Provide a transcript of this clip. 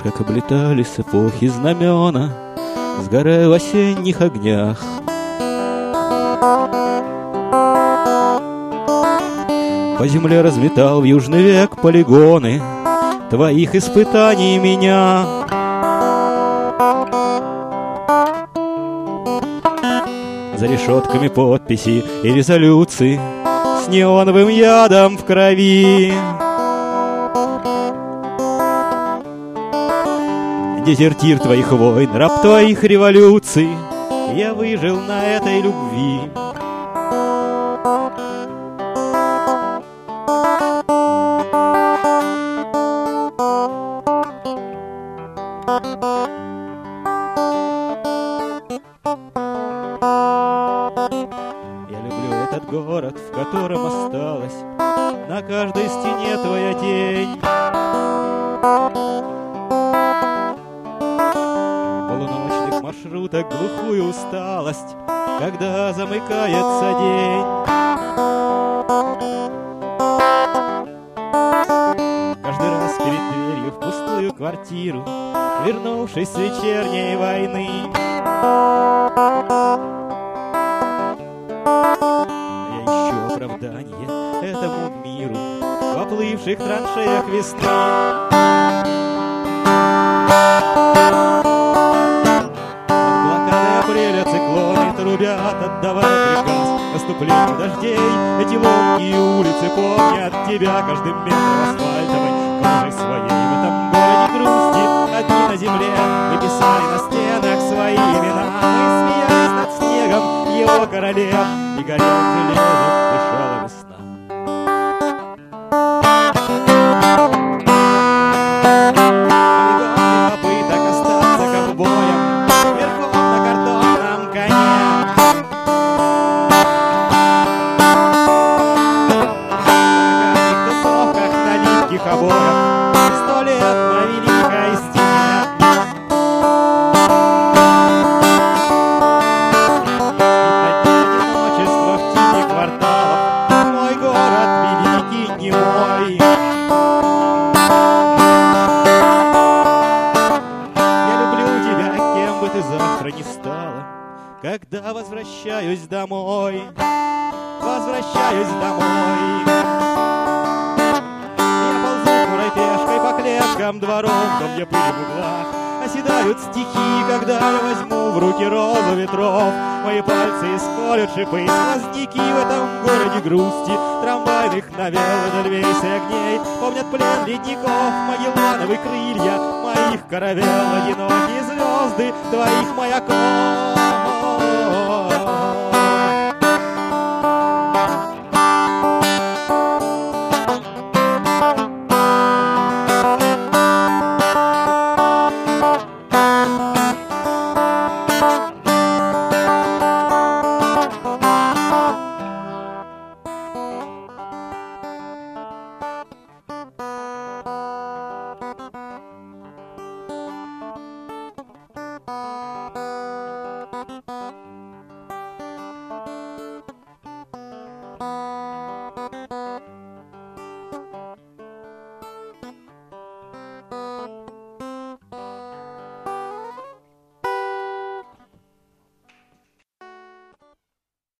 Помнишь, как облетали с эпохи знамена, сгорая в осенних огнях? По земле разметал в южный век полигоны твоих испытаний меня. За решетками подписи и резолюции с неоновым ядом в крови. Дезертир твоих войн, раб твоих революций, я выжил на этой любви. Я люблю этот город, в котором осталась на каждой стене твоя тень. Полуночных маршруток глухую усталость, когда замыкается день. Каждый раз перед дверью в пустую квартиру, вернувшись с вечерней войны. Я ищу оправдание этому миру в оплывших траншеях весны. Циклоны трубят, отдавая приказ наступлению дождей. Эти ломкие улицы помнят тебя каждым метром асфальтовой кожей своей. В этом городе грусти одни на земле, мы писали на стенах свои имена. Мы смеялись над снегом его королев, и горел железо, дышала весна. Попыток остаться ковбоем верхом на картонном коне. На каждых тусовках на липких обоях 100 лет на великой стене. Одиночество в тени кварталов, мой город великий не мой. Ты завтра не стала, когда возвращаюсь домой, возвращаюсь домой. Я ползу хмурой пешкой по клеткам дворов, там, где пыль в углах, оседают стихи, когда я возьму в руки розу ветров. Мои пальцы исколют шипы, сквозняки в этом городе грусти, трамвайных навел эдельвейс и огней. Помнят плен ледников, магеллановые крылья моих каравел, одинокие звезды твоих маяков.